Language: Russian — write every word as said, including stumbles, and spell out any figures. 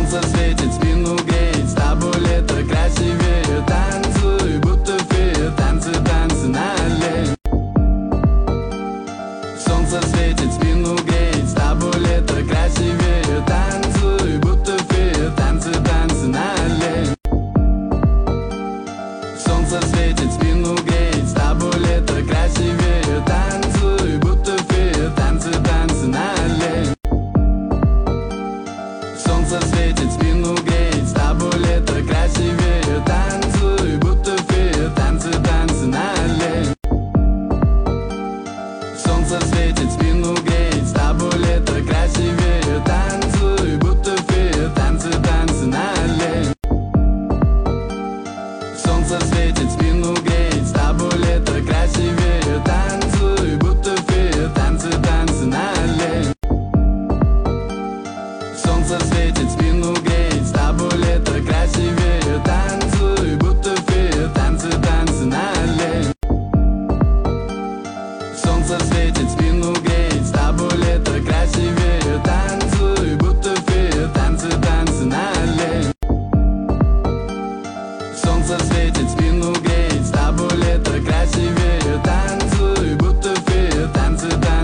Солнце светит, спину греет, с тобой лето красивее. Танцуй, будто фея, танцы, танцы на аллее. Солнце светит, спину греет, с тобой лето красивее. Танцуй, будто фея, танцы, танцы на аллее. Солнце светит, спину греет, с тобой лето красивее. Танцуй, будто фея, танцы, танцы на аллее. Солнце светит, спину греет, с тобой лето красивее. Танцуй, будто фея, танцы, танцы на аллее. Солнце светит, спину греет, с тобой лето красивее. Танцуй, будто фея, танцы, танцы на аллее. Солнце светит, спину греет, с тобой лето красивее. Танцуй, будто фея, танцы, танцы на аллее. Солнце светит, спину греет, с тобой лето красивее. Танцуй, будто фея, танцы, танцы на аллее. Солнце светит, спину греет, с тобой лето красивее. Танцуй, будто фея, танцы, танцы на аллее. Солнце светит, спину греет, с тобой лето красивее. Танцуй.